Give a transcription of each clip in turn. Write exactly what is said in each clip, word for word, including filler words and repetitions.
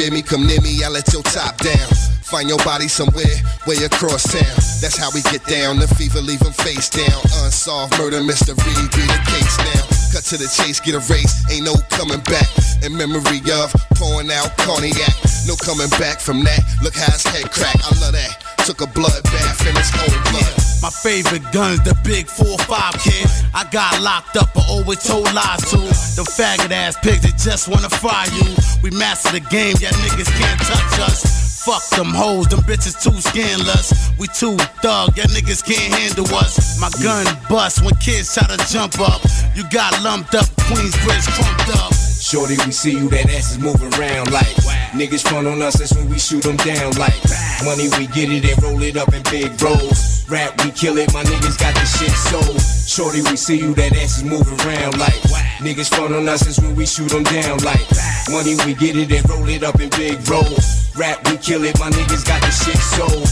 fear me, come near me, I let your top down. Find your body somewhere, way across town. That's how we get down, the fever leave them face down. Unsolved murder mystery, be the case now. Cut to the chase, get a race, ain't no coming back. In memory of pouring out cognac. No coming back from that, look how his head crack. I love that, took a blood bath in his own blood. My favorite gun's the big four five kid. I got locked up, but always told lies to. The faggot ass pigs that just wanna fry you. We master the game, y'all niggas can't touch us. Fuck them hoes, them bitches too scandalous. We too thug, y'all niggas can't handle us. My gun bust when kids try to jump up. You got lumped up, Queensbridge crumped up. Shorty, we see you, that ass is moving around like niggas front on us, that's when we shoot them down like money, we get it and roll it up in big rolls. Rap, we kill it, my niggas got this shit sold. Shorty, we see you, that ass is moving around like niggas front on us, that's when we shoot them down like money, we get it and roll it up in big rolls. Rap, we kill it, my niggas got this shit sold.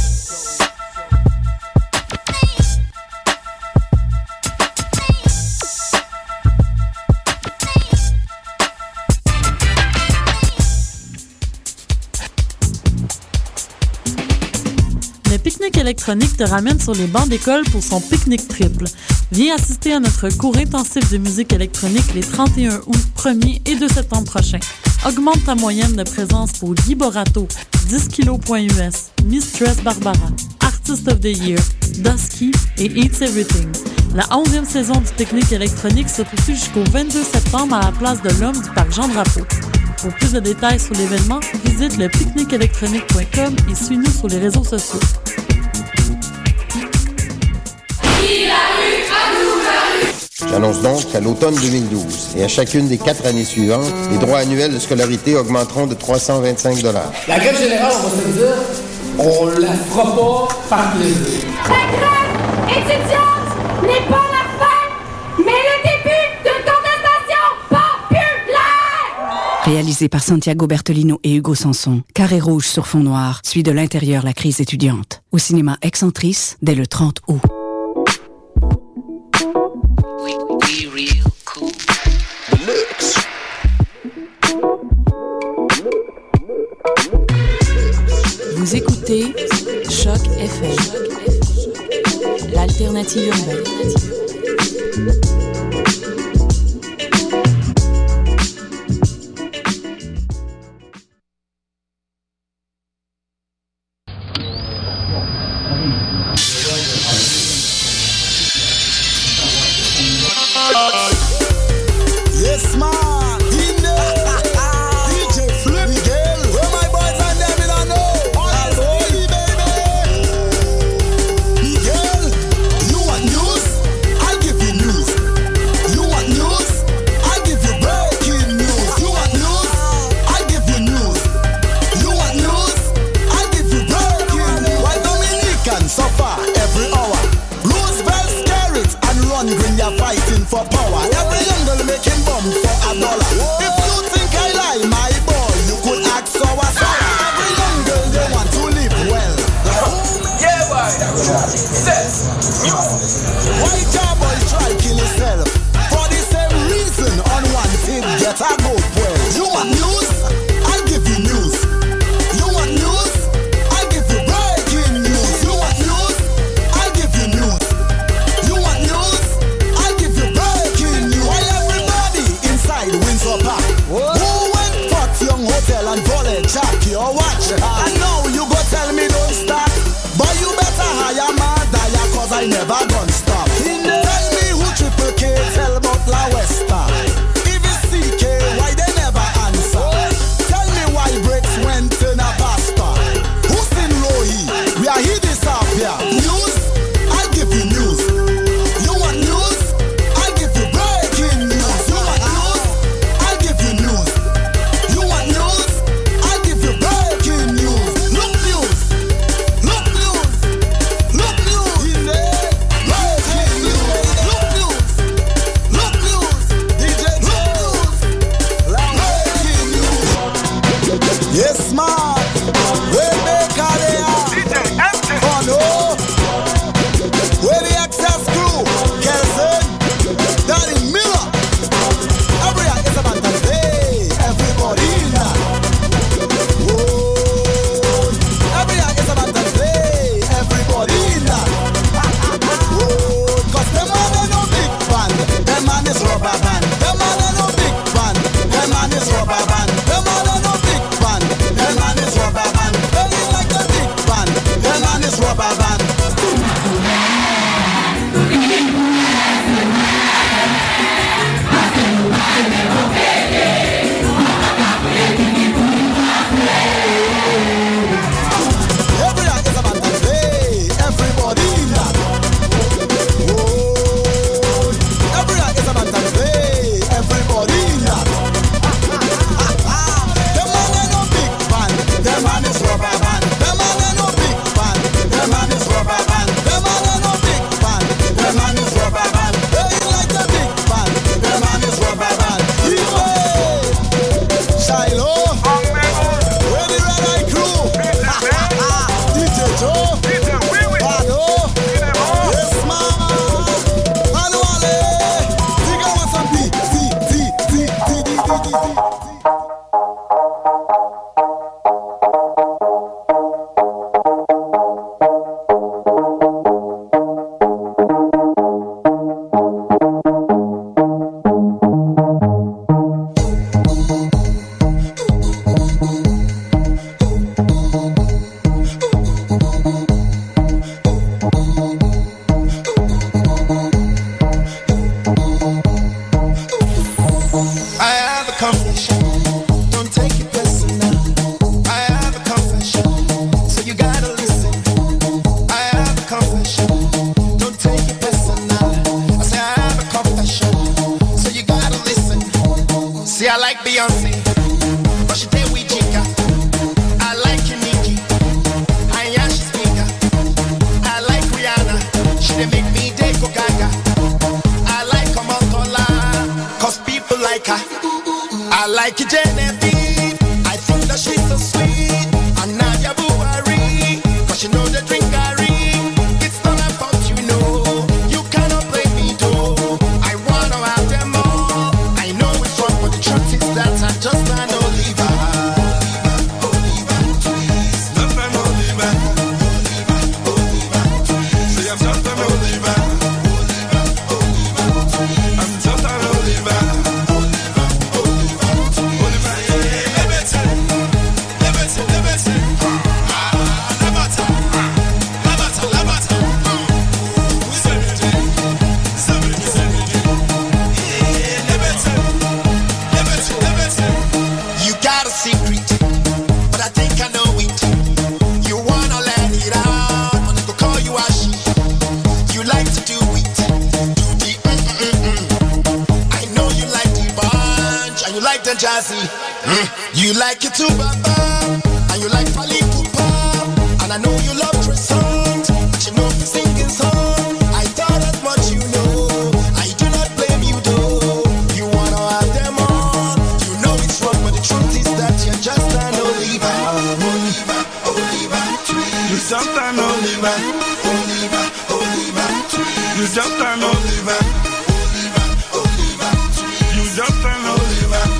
Le pique-nique électronique te ramène sur les bancs d'école pour son pique-nique triple. Viens assister à notre cours intensif de musique électronique les trente et un août, premier et deux septembre prochains. Augmente ta moyenne de présence pour Guy Borato, dix kilos point U S, Mistress Barbara, Artist of the Year, Dusky et Eats Everything. La onzième saison du pique-nique électronique se poursuit jusqu'au vingt-deux septembre à la place de l'Homme du parc Jean-Drapeau. Pour plus de détails sur l'événement, visite le pique nique électronique point com et suis-nous sur les réseaux sociaux. J'annonce donc qu'à l'automne deux mille douze et à chacune des quatre années suivantes, les droits annuels de scolarité augmenteront de trois cent vingt-cinq dollars. La grève générale, on va se dire, on la fera pas par plaisir. La grève étudiante n'est pas la fin, mais le début d'une contestation populaire! Réalisé par Santiago Bertolino et Hugo Sanson, Carré rouge sur fond noir suit de l'intérieur la crise étudiante. Au cinéma Ex-Centris, dès le trente août. Vous écoutez Choc F M, l'alternative urbaine. Yes, man. For power, every angle making bomb for a dollar. If you think I lie, my boy, you could ask our son. Every angle they want to live well. Yeah, boy. Why your boy try kill himself? For the same reason, unwanted get a go well. You want news? I'll give you news. You want news? I'll give you breaking news. You want news? I'll give you news. You want news? Windsor Park. Who went fuck young hotel and volley Jackie or watch? I know you go tell me don't stop, but you better hire my Daya cause I never gonna stop. Tell me who Triple K tell about La Westa. Even C K, why they never answer? Tell me why breaks went in a pasta. Who's in Rohi? We are here this up here. News? I'll give you news. You want news? I'll give you breaking news. You want news? I'll give you news. You want news? I'll give you breaking news. Look news. Look news. Look news. Breaking news. Look news. Look news. D J Look breaking news. Yes, man. Where they call it? Oh no. Where the access crew? Kelson. Danny Miller. Every is about to day. Everybody in that. like Genevieve. I think that she's so sweet. And Nadia Buhari, cause she know the drink I read. It's not about you know. You cannot play me though. I wanna have them all. I know it's wrong, but the truth is that I'm just an Oliver. Oliver, please. Not an Oliver. Oliver, Oliver. Say I'm just an Oliver. I'm just an Oliver. Jazzy, mm. You like it too, Baba, and you like Pali Pupa, and I know you love Trey songs, but you know the singing song. I thought as much, you know. I do not blame you though. You wanna have them all. You know it's wrong, but the truth is that you're just an Oliver. Oliver, Oliver, you just an Oliver. Oliver, Oliver, you just an Oliver. Oliver, Oliver, you just an Oliver.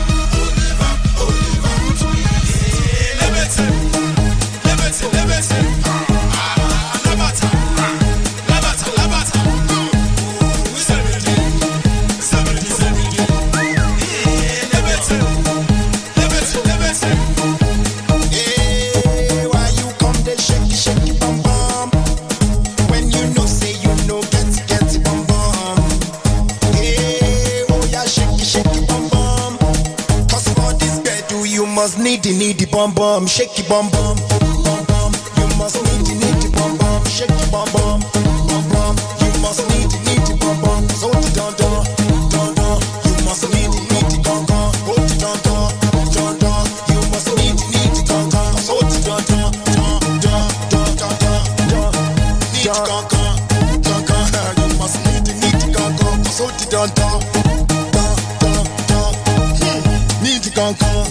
Needy, needy bum bum, shake your bum bum, bum bum. You must needy, needy bum bum, shake your bum bum, bum bum. You must needy, needy bum bum, so don don, don don. You must needy, needy don don, hold it don don, don don. You must needy, needy don don, so don don, don don, don don, don. Needy don don, don don. You must needy, needy don don, so don don, don don, don. Needy don don.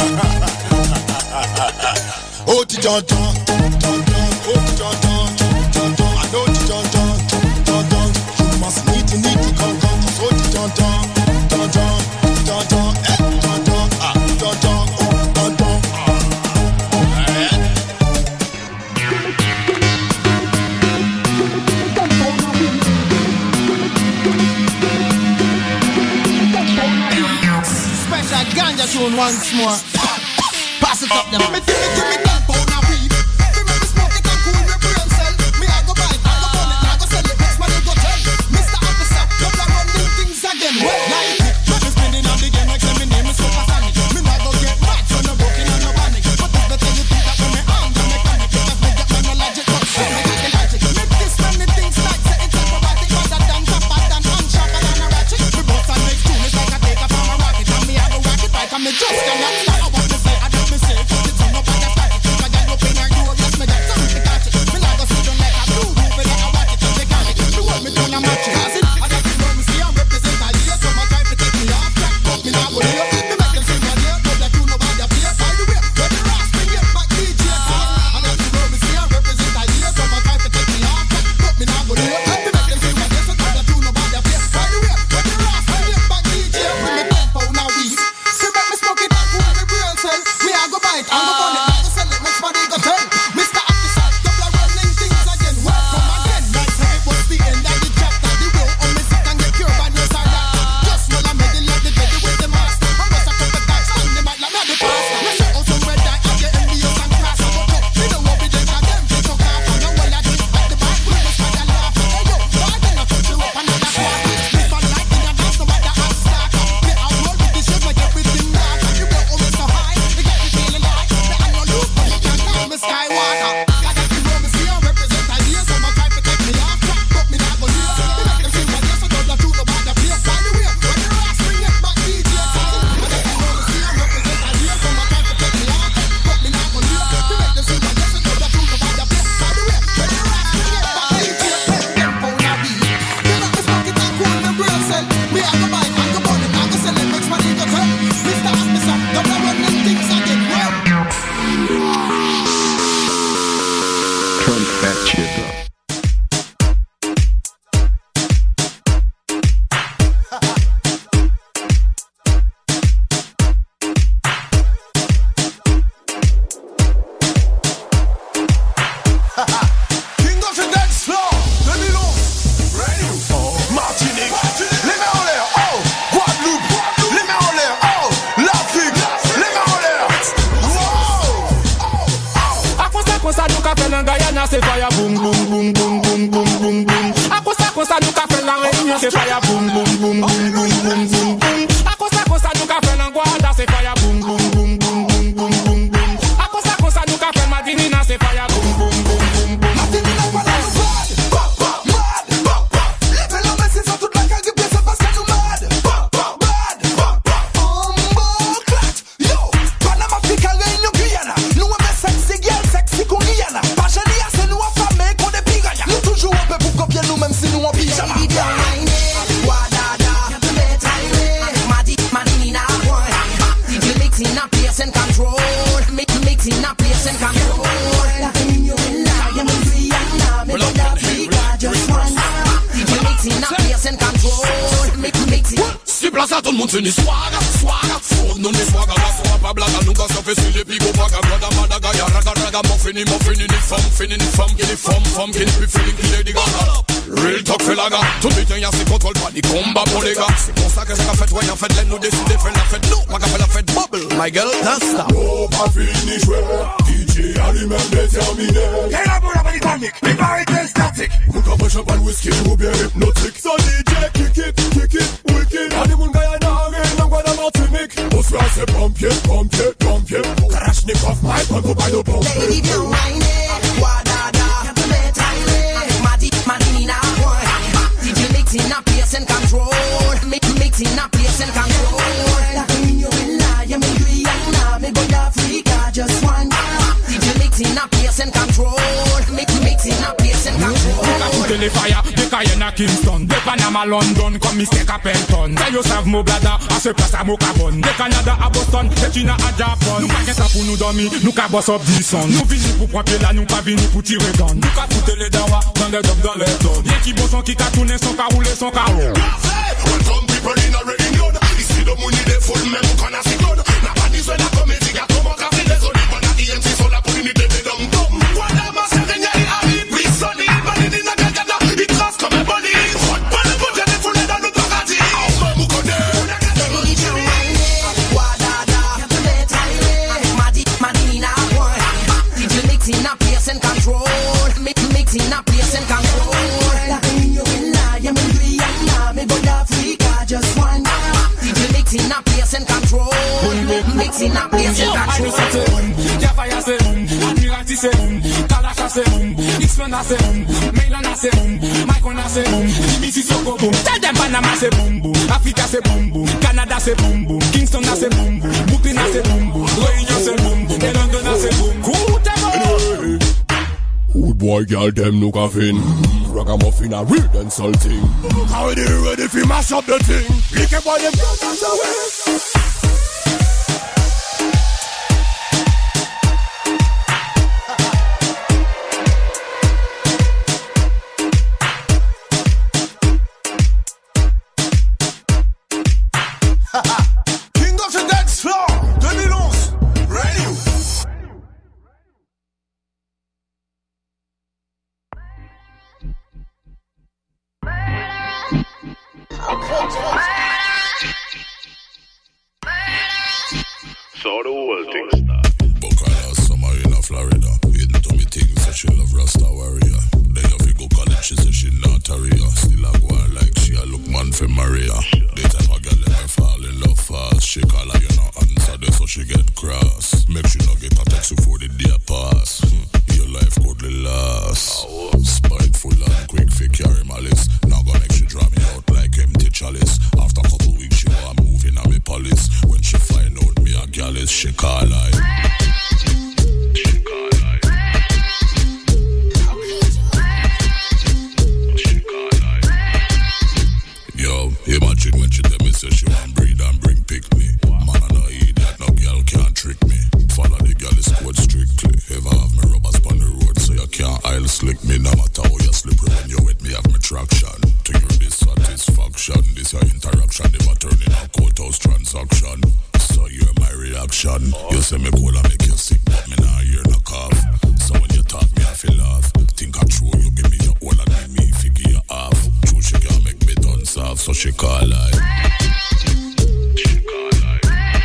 Oh, the don don, don don, oh the don don, don don. I know the don don, don don. You must need the need the don don. Oh the don don, don don, don don, eh don don, ah don don, oh don don. Special ganja tune once more. Pass it up, them. Me give me, give me that pound of weed. Fi make me smoke it and cool me brain cell. Me I go buy it, I go burn it, I go sell it. Next man I go tell Mister Officer, you can run these things again. Well, like it, but me spending on the game like say me name is Super Sonic. Me not go get mad, so no broken and no panic. But it's better you think that when me armed and mechanic, because me get no logic, but so me got the logic. Make this many things like say it's acrobatic, better than tougher than and sharper than a ratchet. Me both and make tune, it's like I take off from a rocket, and me I go rock it like I'm me just cannot stop. I want to say I don't me say. fat chip. C'est fire boom boom boom boom boom boom boom boom. A costa costa nunca fait la réunion, c'est fire boom boom boom boom boom boom boom boom. A costa costa nunca fait l'anguada, c'est fire boom boom boom boom boom boom boom boom. A costa costa nunca fait Madinina, c'est fire boom boom boom boom boom. Madinina voilà mad, mad, mad, mad. Les mélomanes sont toute la cague, puis c'est parce que nous mad, mad, mad, mad. Ombo clat, yo, Panama, Africa, Réunion, Guyana. Nous on met sexy girl, sexy qu'on Guyana. Pas génial. Même si nous en pyjama. Baby, don't mind it. Wadada, the better Madi, Madinina, one. Did you mix in a place and control? Mix, mix in a place and control. Laughing you in lie, I'm in Rihanna. Me love Africa, just one. Did you mix in a place and control? Mix, mix in. Si place à tout le monde, c'est une swaga, swaga. Faut non les swaga, la soie pas blague. Nous, quand ça fait si les pigots, paga, brada, madaga, ya, raga, raga, mon fini, mon fini, ni femme, fini, ni femme, qui ni femme, femme, qui ni plus feeling, qui les dégâts. Real talk fait la gare, tout le temps y'a ses contrôles, pas des combats pour les gars. C'est pour ça que c'est la fête, ouais, en fait, l'aide nous décider, fait la fête, non, pas qu'à faire la fête bubble, my girl, don't stop. Oh, pas fini jouer, D J a lui-même déterminé. Y'a la boule à dynamique, mais pas été statique. Nous qu'après champagne, whisky, ou bien hypnotique. So D J, kick it, kick it, wicked. Y'a des mouns Guyana, rien, en Guada Martinique. On se fait assez pompier, pompier, pompier. Karachnikov, Mike, on go by the pump. Baby, don't mind it, Wadada, the better Madi, Madinina. In a place and control, mix, mix in a place and control. Laughing you in lie, I'm in Rihanna. Me go to Africa, just one. Did you mix in a place and control? Mix, mix in a place and control. Look at fire, the Cayenne Kingston, the Panama London, come mistake a Penton. Tell yourself mo blada, a ce place a mo cabon. The Canada a Boston, the China a Japan. Nous pas qu'un ça pour nous dormir, nous qu'à boss up dix son. Nous venons pour prendre pied là, nous pas venus pour tirer gun. Nous qu'à foutre les dawa, dans les dogs dans les tonnes. Y'a qui bon son qui qu'a tourné son carreau. Son carreau. Welcome people in a red union. Ici le money des foules, même qu'on a si good. La banise de la comédie, y'a comment café les olives. On a D M C sur la unité des dom-dom. Voilà ma sérenia et Ali, Brissoni, Banini, Nagagana, il trace comme un bolide. Rock pas le bon, y'a des foulées dans le paradis. Même ou connaît. Baby, don't mind it. Wadada, the better Madi, Madinina, one. Did you mix in a place and control? Mix, mix in a place and control. I'm in Rihanna, me go to Africa, just one. Did you mix in a place and control? Mix in a place and control. Jafaya say umbu, Admiralty say umbu, Kalasha say umbu, X-Men say umbu, Maylon say umbu, Mycona say umbu, B C Soko boom. Tell them Panama say umbu, Africa say umbu, Canada say umbu, Kingston say umbu, Brooklyn say umbu, Réunion say umbu, et London say umbu. Good boy, girl, them no caffeine. Ragamuffin a real insulting. How they ready if you mash up the thing? Pick up on them brothers away. King of the dance floor, twenty eleven, ready? So the whole thing start. Bucana summer in a Florida. Hidden to me things that she love Rasta warrior. Then you fi go college, she say she not a Ria. Still a go on like she a look man for Maria. They type a girl let her fall in love fast. She call her, you know, answer this so she get cross. Make sure you not get a text before the day pass. Hmm. Your life could last. Oh. Spiteful and quick fi carry malice. Now gonna make she draw me out like empty chalice. After a couple weeks she want moving on me palace. When she find out me a gal is she call like. She call like. She call like. Yo, imagine when she tell me say she want breed and bring pick me. Man I no idiot, no girl can't trick me. Follow the gal is code strictly. Ever have me rubbers on the road so you can't aisle slick me, no matter how you slippery when you wet me have my traction. To your dissatisfaction, this your interaction, they turn in a courthouse transaction. So you're my reaction. You say me cool and make you sick, but me nah hear no cough. So when you talk me I feel laugh. Think I true, you give me your all and make me figure you off. True she can't make me done soft, so she call like. She call like.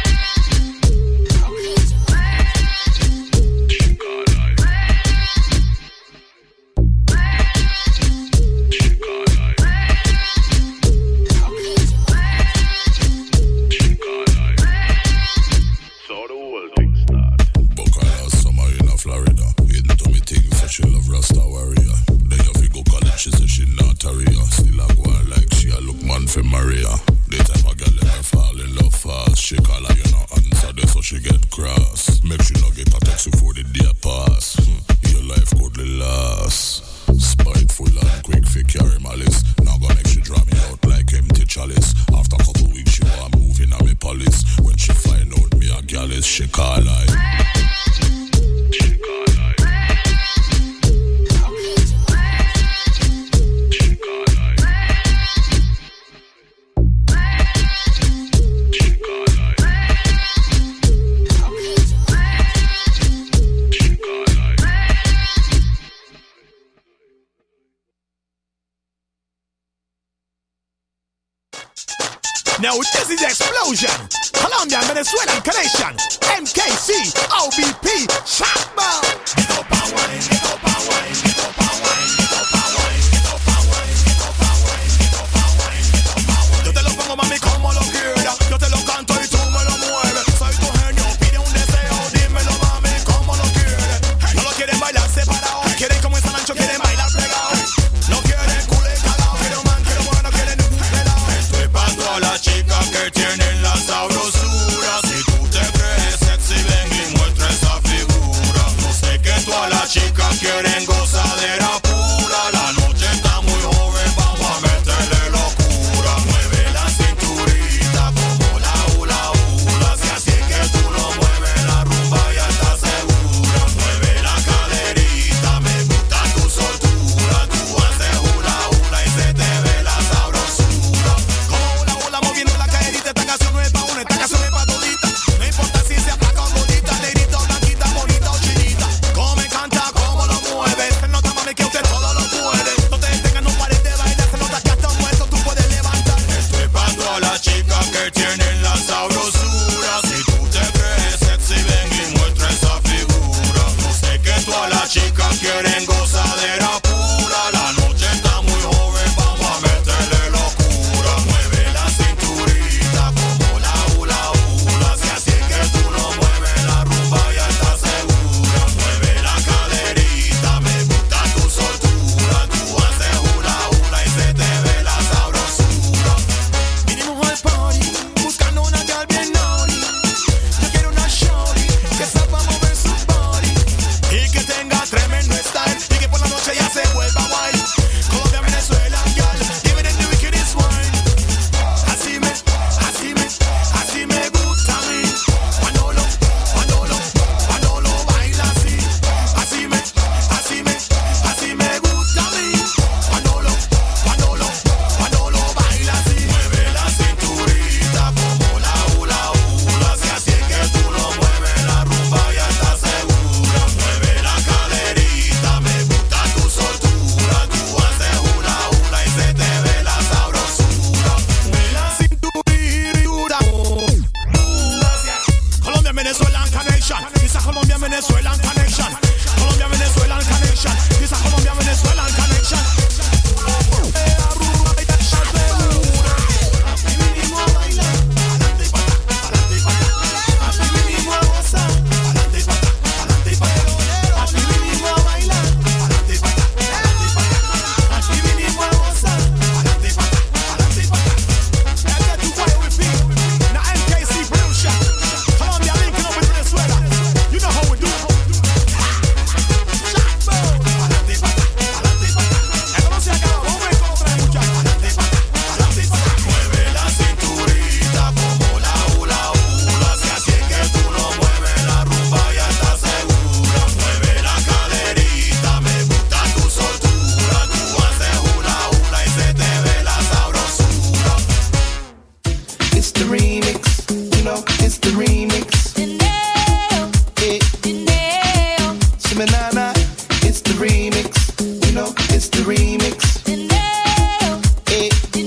She love Rasta warrior. Then you fi go college, she say she not a real. Still a go on like she a look man for Maria. The time a girl let her fall in love fast. She call her, you no answer this, so she get cross. Make sure you no get a text before the day pass. Hmm. Your life could last. Spiteful and quick fi carry malice. Now go make she draw me out like empty chalice. After a couple weeks she want moving on me palace. When she find out me a gal is, she call like. She call like. Now this is explosion. Colombian, Venezuelan connection. M K C, O B P, Chapman. Get up and wine, get up and wine, get up and wine, get up and wine, get up and wine, get up and wine, get up and wine, get up and wine. Yo te lo pongo mami como lo quiera. Yo te lo canto y tú me lo mueves. Soy tu genio, pide un deseo, dímelo mami como lo quieres. No lo quieren bailar separado, quieren como esta lancho, quieren bailar pegado. No quieren culé calado, quiero man, quiero bueno, quieren un pelado. Estoy pa' todas las chicas que tienen la sabrosura. Si tú te crees sexy, ven y muestra esa figura. No sé que todas las chicas quieren gozadera pura. La noche está muy joven, vamos a meterle locura. Mueve la cinturita como la hula hula. Si así que tú no mueves la rumba ya estás segura. Mueve la caderita, me gusta tu soltura. Tú haces hula hula y se te ve la sabrosura. Como hula hula moviendo la caderita. Esta canción no es pa' una, esta canción es pa' todita. No importa si sea flaca o gordita, negrita o blanquita, bonita o chinita. Como me encanta, como lo mueve. Se nota mami que usted todo lo puede. No te detengas, no pares de bailar. Se nota que hasta un muerto tú puedes levantar. Estoy pa' todas las chicas que tienen la sabrosura. Si tú te crees sexy, ven y muestra esa figura. No sé que todas las chicas quieren gozadera pura. La noche está muy joven, vamos a meterle locura. Mueve la cinturita como la hula hula. Si así que tú no mueves la rumba ya estás segura. Mueve la caderita, me gusta tu soltura. Tú haces hula hula y se te ve la sabrosura. Vinimos al party, buscando una gal bien naughty. Yo quiero una shorty que sepa mover su body y que tenga tremendo style y que por la noche Simanana, it's the remix. You know, it's the remix. Hey,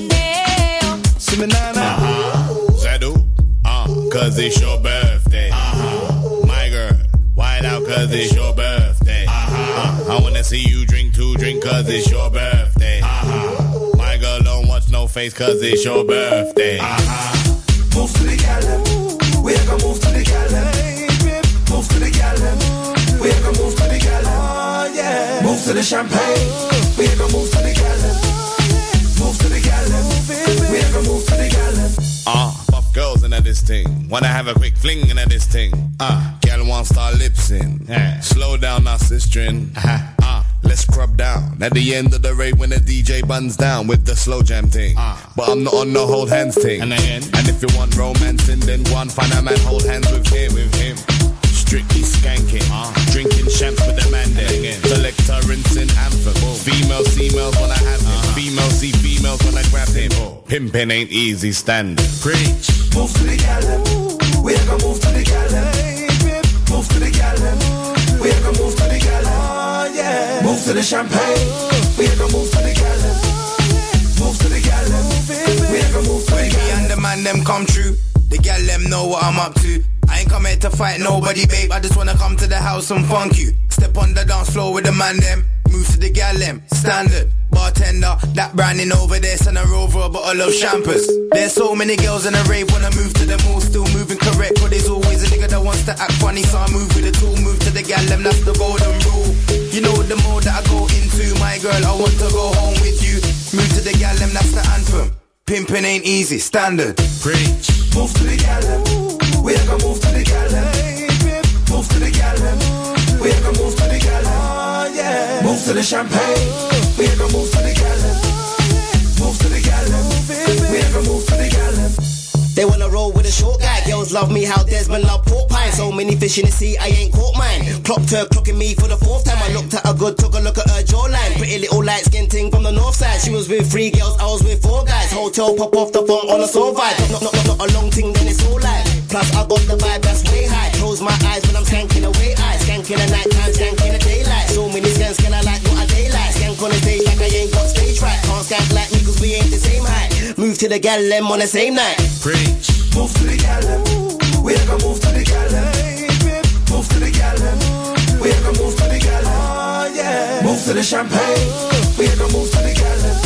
Simanana. Uh-huh. Zadu, uh, cause it's your birthday. Uh-huh. My girl, white out cause it's your birthday. Uh-huh. Uh, I wanna see you drink two drink cause it's your birthday. Uh-huh. My girl don't watch no face cause it's your birthday. Uh-huh. Move to the gallon. We're gonna move to the gallon. Move to the gallon. We're gonna move to the gallon. Oh, yeah. Move to the champagne. We're gonna move to the gallon. Move to the gallon. We're gonna move to the gallon. Uh, buff girls into this thing. Wanna have a quick fling into this thing. Uh, girl want start lipsing. Yeah. Slow down our sistering. Uh-huh. Uh, let's scrub down. At the end of the rave when the D J buns down with the slow jam thing. Uh, but I'm not on the hold hands thing. And, again. And if you want romancing, then go and find a man hold hands with him. With him. Strictly skanking, uh, drinking champs with the man there. Selector rinsing anthem. Oh. Females, females when I have him. Uh-huh. Females see females when I grab him. Oh. Pimpin' ain't easy standing. Preach. Move to the gallon. We're gonna move to the gallon. Move to the gallon. We're gonna move to the gallon. Oh, yeah. Move to the champagne. We're gonna move to the gallon. Move to the gallon. We're gonna move to the gallon. Me and the man them come true. The gal them know what I'm up to. I ain't come here to fight nobody, babe. I just wanna come to the house and funk you. Step on the dance floor with the man them. Move to the gal them. Standard. Bartender. That branding over there. Send her over a bottle of champers. There's so many girls in a rave. Wanna move to them all. Still moving correct. But there's always a nigga that wants to act funny. So I move with the tool. Move to the gal them. That's the golden rule. You know the mode that I go into. My girl, I want to go home with you. Move to the gal them. That's the anthem. Pimpin' ain't easy. Standard. Preach. Move to the gallon. We're gonna move to the gallon. Move to the gallon. We're gonna move to the gallon. Oh, yeah. Move to the champagne. We're gonna move to the gallon. Move to the gallon. We're gonna move to the gallon. They wanna roll with a short guy. Girls love me how Desmond love pork pie. So many fish in the sea, I ain't caught mine. Clocked her, clocking me for the fourth time. I looked at her good, took a look at her jawline. Pretty little light skin ting from the north side. She was with three girls, I was with four guys. Hotel pop off the phone on a soul vibe. Not, not, not, not a long thing, then it's all live. Plus I got the vibe that's way high. Close my eyes when I'm skanking away eyes. Skanking the night time, skanking the daylight. So many scans, can I like what a daylight? Skank on the stage like I ain't got stage fright. Can't skank like me cause we ain't the same height. Move to the gallem on the same night. Preach. Move to the gallon. We're gonna move to the gallon. Move to the gallon. We're gonna move to the gallon. Oh, yeah. Move to the champagne. We're gonna move to the gallon.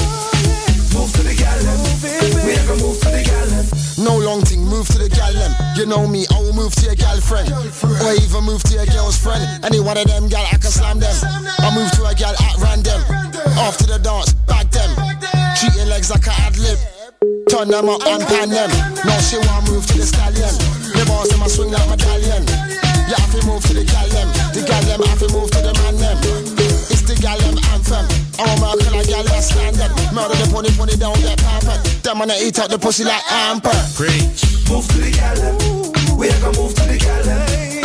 Move to the gallon. We're gonna move to the gallon. No long thing, move to the gallon. You know me, I will move to your girlfriend. Or even move to your girl's friend. Any one of them gal, I can slam them. I move to a gal at random. After the dance, bag them. Treat your legs like a ad-lib. Turn them up and pan them. Now she want move to the stallion. The boss them a swing like medallion. You have to move to the gallem. The gallem have to move to the man them. It's the gallem anthem. I'm a killer gal that stand them. Murder the pony pony down get pampered. Them wanna eat out the pussy like amper. Preach. Move to the gallem. We're gonna move to the gallem.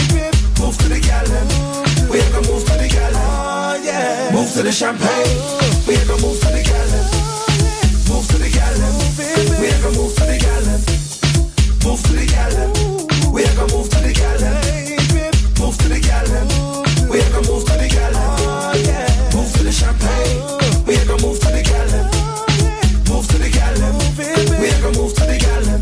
Move to the gallem. We're gonna move to the gallem. Oh, yeah. Move to the champagne. We're gonna move to the gallem. Move to the gallon. We're gonna move to the gallon. Move to the gallon. We're gonna move to the gallon. Move to the gallon. We're gonna move to the gallon. Oh, yeah. Move to the champagne. We're gonna move to the gallon. Move to the gallon. We're gonna move to the gallon.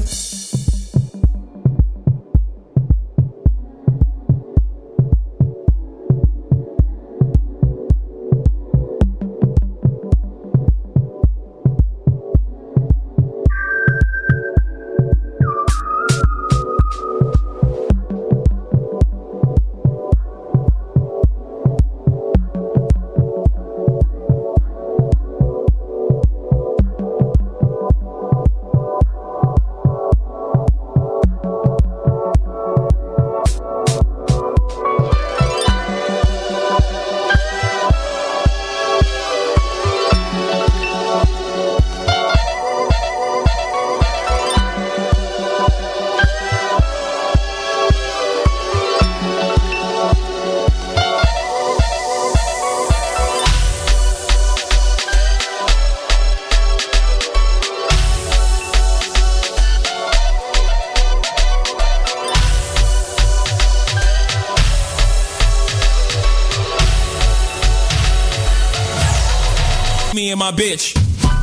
Me and my bitch.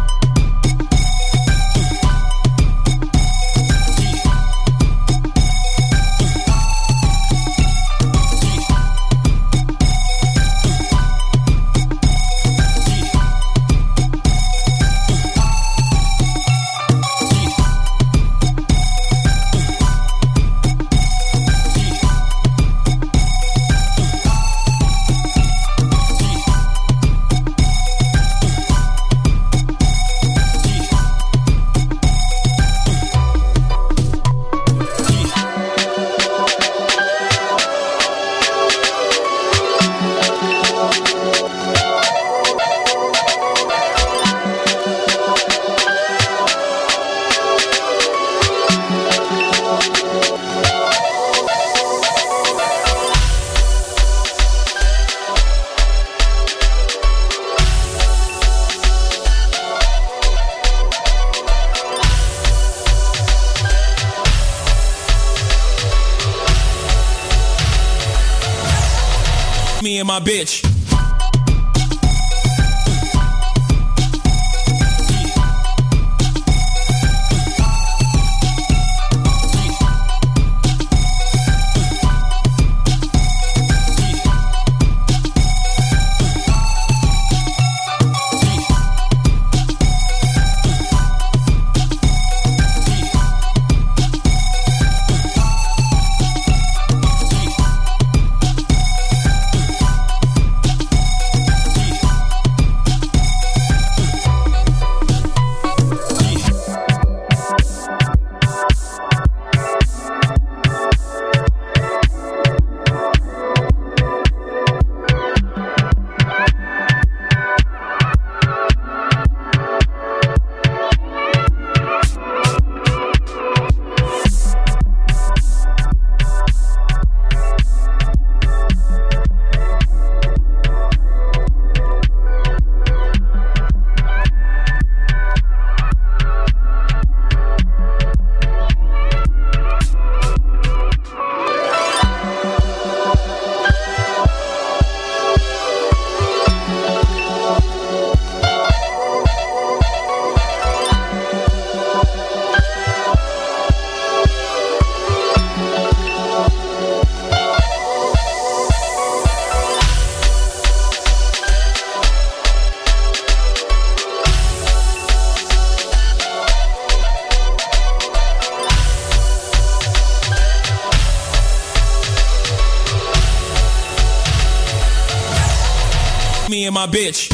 Me and my bitch. Me and my bitch.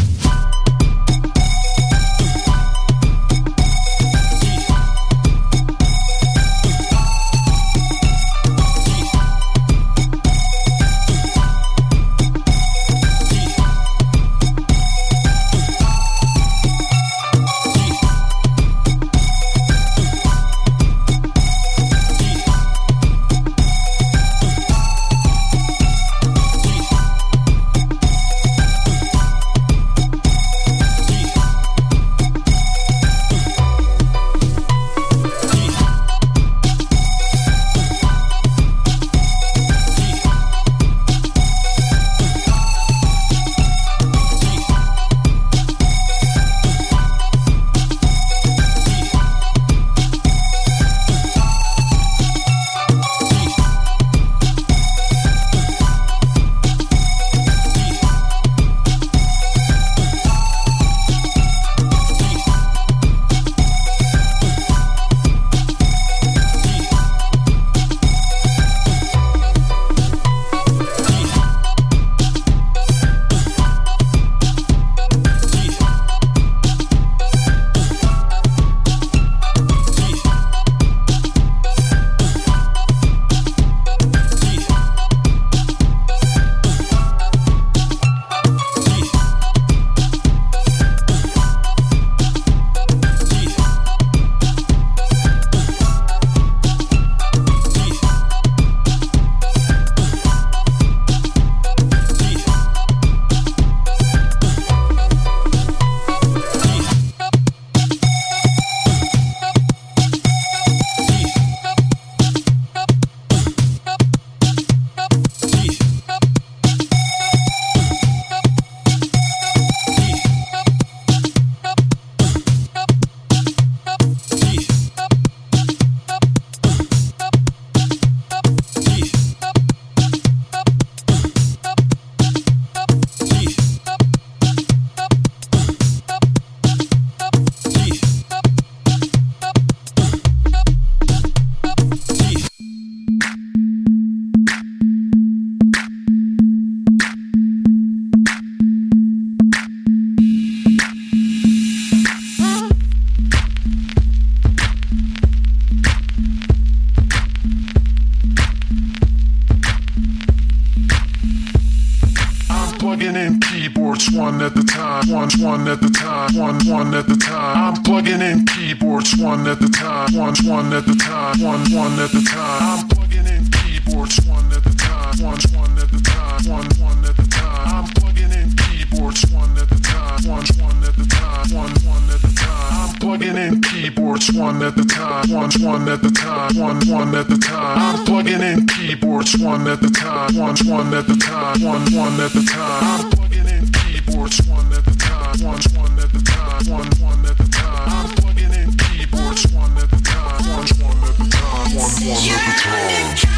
plugging in keyboards one at a time, one, one at a time, one, one at a time. I'm plugging in keyboards one at a time, one, one at a time, one, one at a time. I'm plugging in keyboards one at a time, one, one at a time, one, one at a time. I'm plugging in keyboards one at a time, one, one at a time, one, one at a time. I'm plugging in keyboards one at a time, one, one at a time, one, one at a time. I'm plugging in keyboards one at a time, one, one at a time, one, one at a time. I'm plugging in keyboards one at a time, one, one at a time, one, one at a time. I'm plugging in keyboards one at a time, one, one at a time, one, one at a time.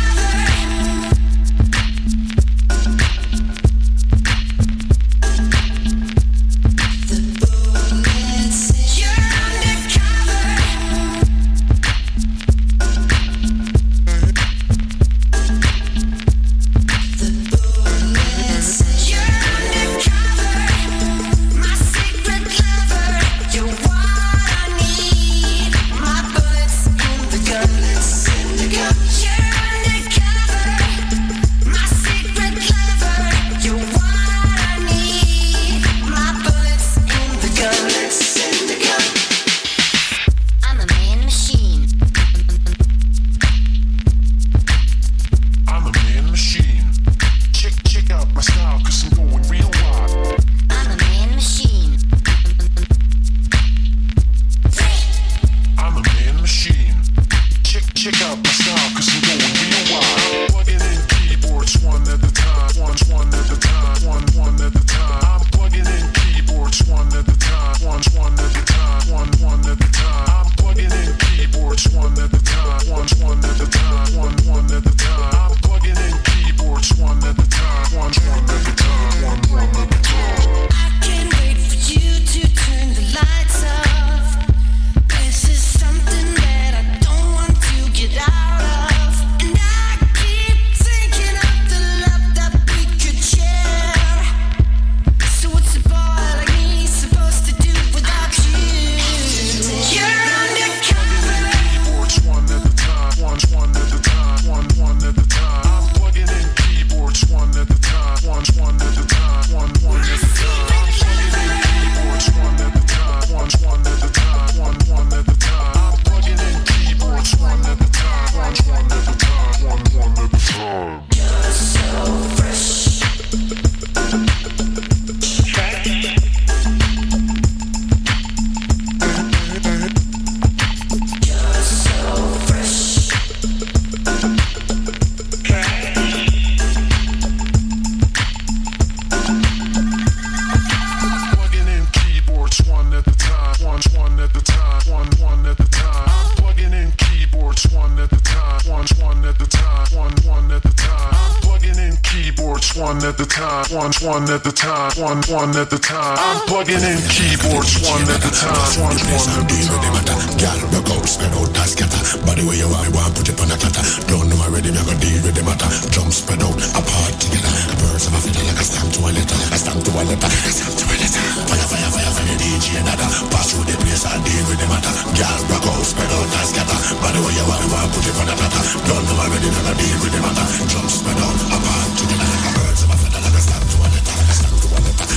One at a time, one, one at a time. I'm plugging in keyboards one at a time, one, one at a time. Girl, broke out, spread out, that scatter. Body where you want, me want put it on a platter. Don't know already, me I got deal with the matter. Jump spread out, apart together. The birds of a feather like a stamp to a letter. A stamp to a letter, a stamp to a letter. Fire, fire, fire, fire, D J nada. Pass through the place, I deal with the matter. Girl, broke out, spread out, that scatter. Body where you want, me want put it on a platter. Don't know already, me I got deal with the matter. Jump spread out, apart together. The birds of a feather like a stamp to a letter. A stamp to a letter.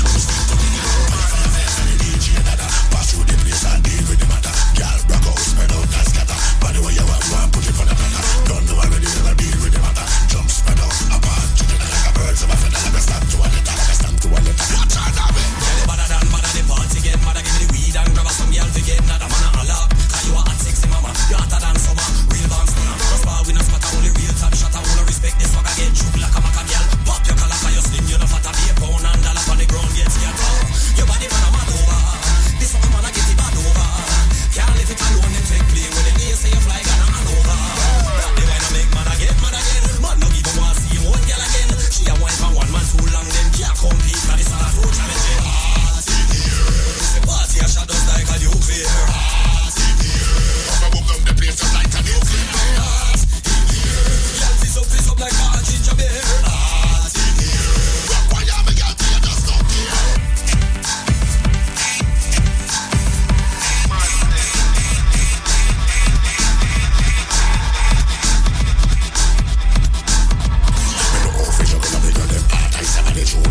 Fire, fire, fire, fire, D J nada. Pass through the place, I deal with the matter. Girl, broke out, spread out, that scatter. Body where you want, me want put it on a platter. Don't know already, me I got deal with the matter. Jump spread out, apart together. Like a birds of a feather like a stamp to a letter. Like a stamp to a letter. Better than better the party get mad. Give me the weed and grab some girl to get nada. Man, I love. Cause you are hot sexy mama. You hotter than summer. Real bounce stunner. Spar with no spot. Only real top shot. I wanna respect this fuck. I get juke like a maca girl.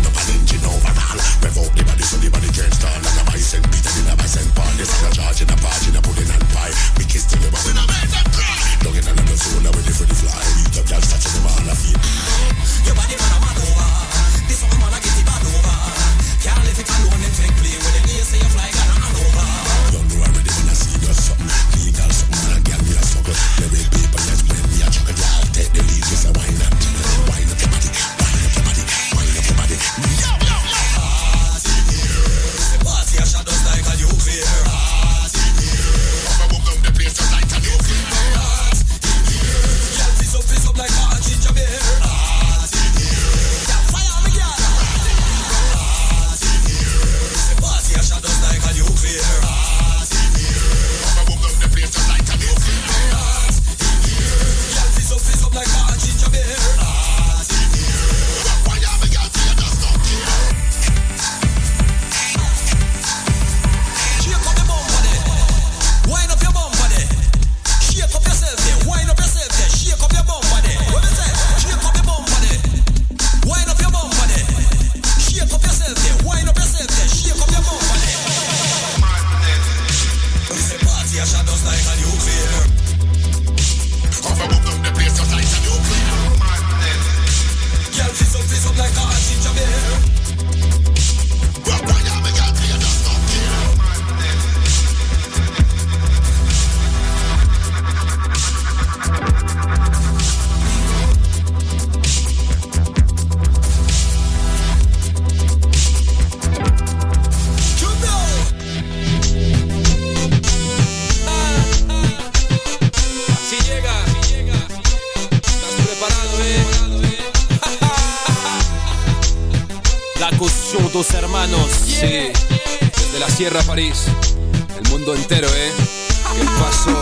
Put up an engine overall. Rev out the body so the body can't stall. And a vice and Peter in a vice and Paul. This is a charge in a barge in a pudding and pie. We kiss till the body na make them cry. Don't get another soul now ready for the fly. Beat up y'all touching them all a feet. Your body man a mad over. This one man a get it bad over. Can't let it alone and take play. When they say you fly gonna hand over. You know already when I see you something legal, something man a girl me a struggle. The way people just play me a chuckle. Y'all take the lead, just a wine and jiggle. Wine up your body, wine up your body, wine up your body. Yo, yo, yo. Party here. The party a shadows like a nuclear. Party here. I'ma boom down the place just like a nuclear. Party here. Y'all fizz up, fizz up like a ginger beer. Party here. Y'all fire me, girl. Party here. The party a shadows like a nuclear. Party here. I'ma boom down the place just like a nuclear. Party here. Y'all fizz up, fizz up like a ginger beer. Party here. Fire me, girl, till you just don't care. Shake up your bum body. Wind up your bum body. Shake up yourself there. Wind up yourself there. Shake up your bum body. What is it? Shake up your bum body. Wind up your bum body. Shake up yourself there. Wind up yourself there. Shake up your bum body. It's a party of shadows like a nuclear. I'ma boom down the place just like a nuclear. Girl, fizz up, fizz up like a ginger beer. Fire me, girl, till you just don't care. Si llega, ¿estás preparado, eh? La caution dos hermanos, sí, desde la Sierra a París, el mundo entero, eh. ¿Qué pasó?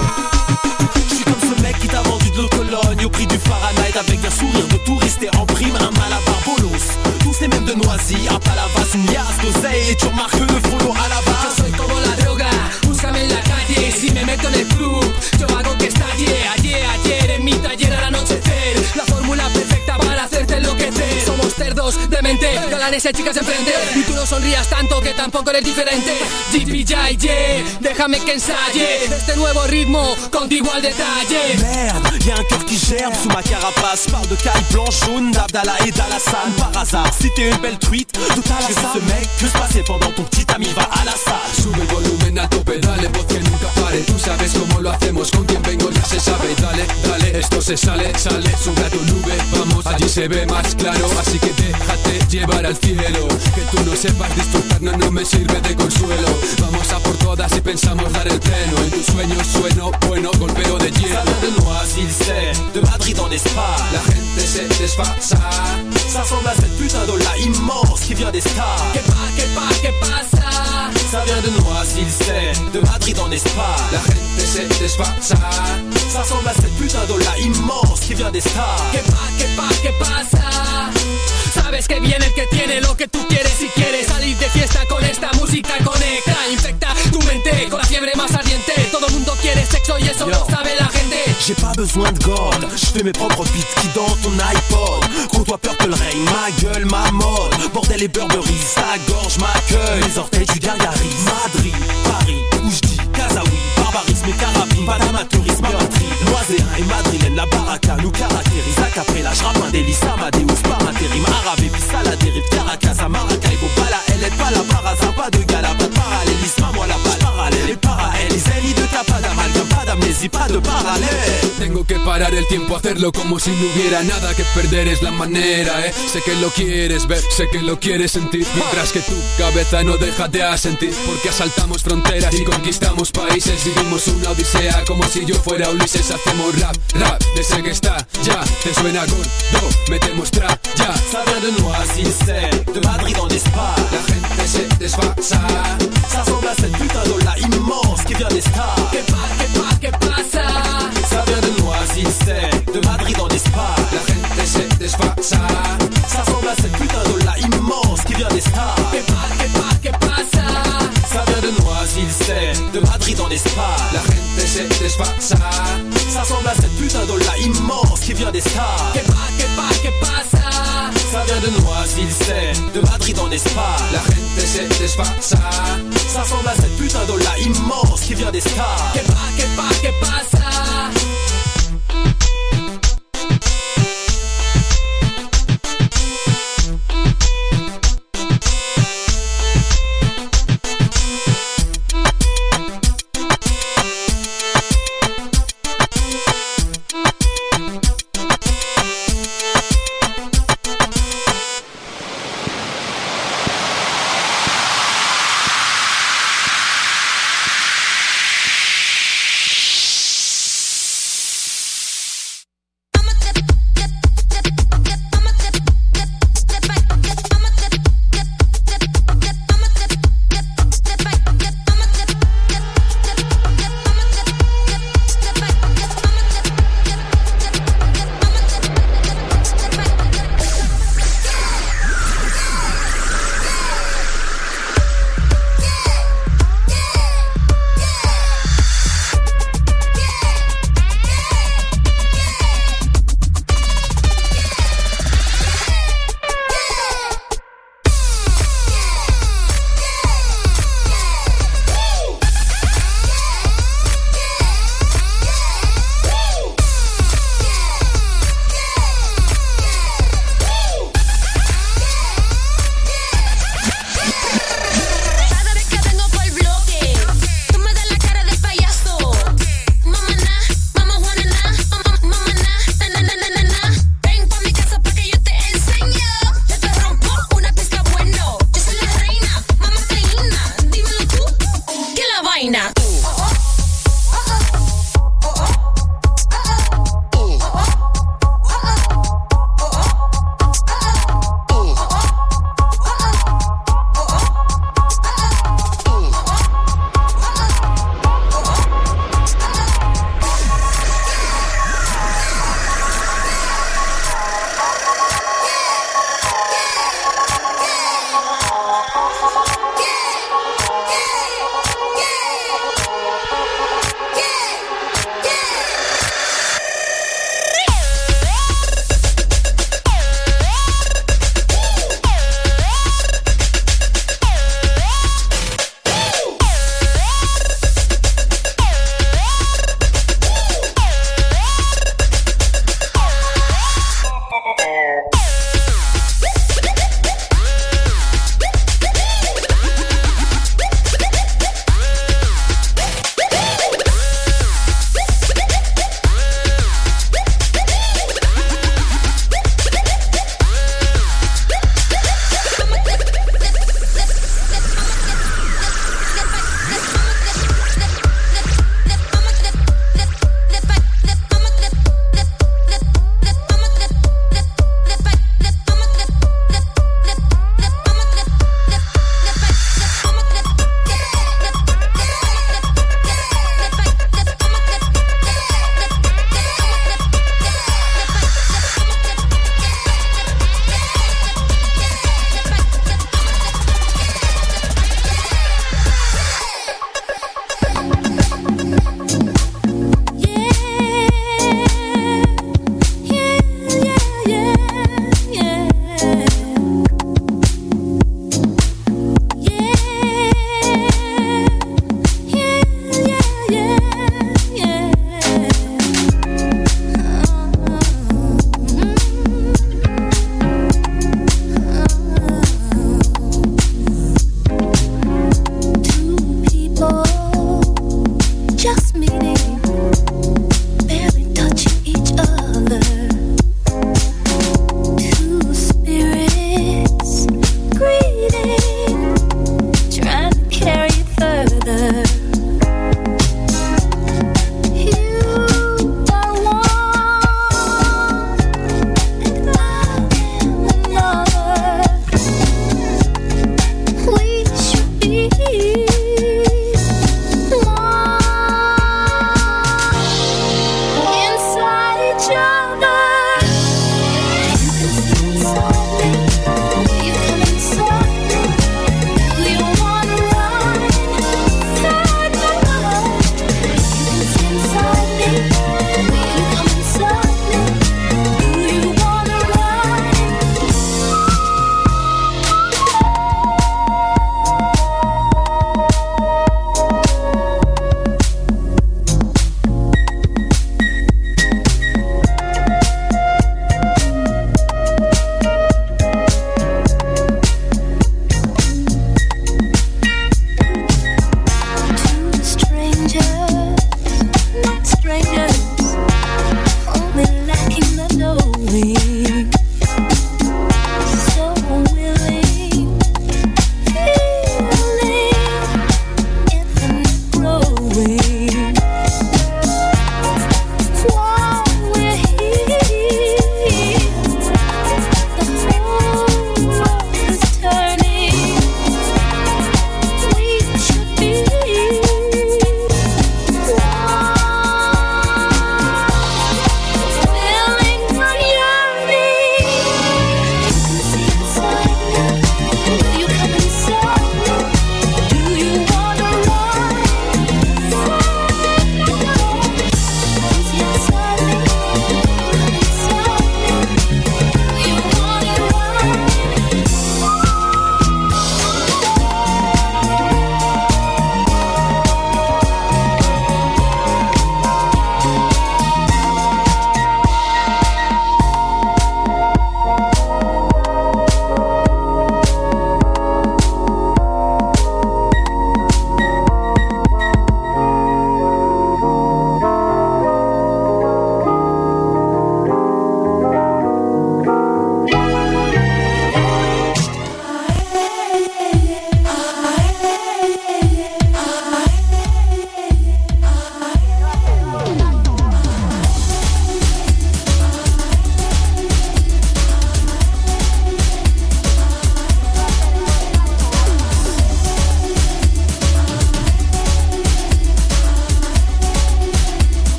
Je suis comme ce mec qui t'a vendu de l'eau Cologne au prix du Fahrenheit avec un sourire de touriste et en prime un malabar bolos. Tous les mêmes de Noisy, à Palavas, une liasse d'oseille et tu remarques que le frollo à la base. Yo soy como la droga, búscame en la calle. Si me meto en el club, yo hago que estalle. Ayer, ayer, en mi taller al anochecer. La fórmula perfecta para hacerte enloquecer. Somos cerdos de mente, galanes y chicas enfrente. Y tú no sonrías tanto que tampoco eres diferente. J P J J, déjame que ensaye este nuevo ritmo contigo al detalle. Merde, y'a un cœur qui germe sous ma carapace. Parle de caille blanche jaune, d'Abdallah et d'Alassane. Par hasard, si t'es une belle truite, tout à la salle. Ce mec, que se passait pendant ton petit ami va à la salle. Sube el volumen a tope, dale, voz que nunca pare. Tú sabes cómo lo hacemos, con quien vengo ya se sabe. Dale, dale, esto se sale, sale, sube a tu nube. Vamos, allí se ve más claro, así que déjate llevar al cielo. Que tú no sepas disfrutar, no, no me sirve de consuelo. Vamos a por todas y pensamos dar el pleno. En tus sueños sueno, bueno, golpeo de hielo. Ça vient de Noisy-le-Sec, de Madrid en Espagne. La gente se desfasa. Ça ressemble à cette putain d'Ola immense qui vient des stars. Que pa, que pa, que pasa? Ça vient de Noisy-le-Sec, de Madrid en Espagne. La gente se desfasa. Ça ressemble à cette putain d'Ola immense qui vient des stars. Que pa, que pa, que pasa? Sabes que viene el que tiene lo que tú quieres. Si quieres salir de fiesta con esta música, conecta, infecta tu mente con la fiebre más ardiente. Todo el mundo quiere sexo y eso Yo. lo sabe la gente. J'ai pas besoin de gold, je fais mes propres beats qui dans ton iPod. Quand toi Purple Rain, ma gueule, ma mode. Bordel et Burberry, sa gorge m'accueille. Les orteils du gargarise, Madrid, Paris, où je dis Kazaoui, barbarisme et carabine. Pas d'amateurisme à Madrid, Loiséen et madrilène, la baraka nous caractérise. A capella, je rappe un délice, Amadeus par intérim. Arabe et puis ça la dérive, Caracas, à Maracaibo, Bala, elle est pas la par hasard, pas de gala, pas de parallélisme. À moi la balle, parallèle et parallèle. Les ennemis de ta pas d'amalgame, pas d'amnésie, pas de parallèle. Tengo que parar el tiempo, hacerlo como si no hubiera nada que perder, es la manera, eh. Sé que lo quieres ver, sé que lo quieres sentir, mientras que tu cabeza no deja de asentir. Porque asaltamos fronteras y conquistamos países, vivimos una odisea como si yo fuera Ulises. Hacemos rap, rap, de ese que está, ya, te suena gordo, metemos trap, ya. Ça vient de Noisy-le-Sec, de Madrid en Espagne. La gente se desfasa. Ça ressemble à cette putain d'Ola immense qui vient des stars. Que pa, que pa, que pasa? Ça vient de Noisy-le-Sec, de Madrid en Espagne. La gente se desfasa. Ça ressemble à cette putain d'Ola immense qui vient des stars. Que pa, que pa, que pasa? Ça vient de Noisy-le-Sec, de Madrid en Espagne. La gente se desfasa. Ça ressemble à cette putain d'Ola immense qui vient des stars. Que pa, que pa, que pasa? Ça vient de de Noisy-le-Sec, de Madrid en Espagne. La gente se desfasa. Ça ressemble à cette putain d'Ola immense qui vient des stars. Que pa, que pa, que pasa?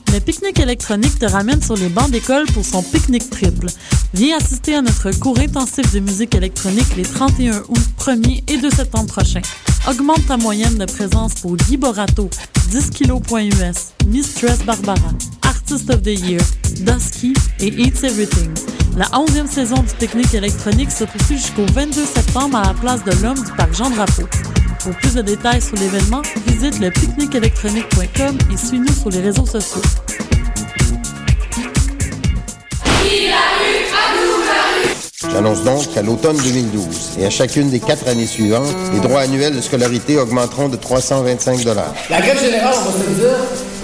Le pique-nique électronique te ramène sur les bancs d'école pour son pique-nique triple. Viens assister à notre cours intensif de musique électronique les trente et un août, premier et deux septembre prochains. Augmente ta moyenne de présence pour Guy Borato, dix kilos point U S, Mistress Barbara, Artist of the Year, Dusky et Eats Everything. La onzième saison du pique-nique électronique se poursuit jusqu'au vingt-deux septembre à la place de l'Homme du parc Jean-Drapeau. Pour plus de détails sur l'événement, visite le pique nique électronique point com et suis-nous sur les réseaux sociaux. J'annonce donc qu'à l'automne deux mille douze et à chacune des quatre années suivantes, les droits annuels de scolarité augmenteront de trois cent vingt-cinq dollars. La grève générale, on va se le dire,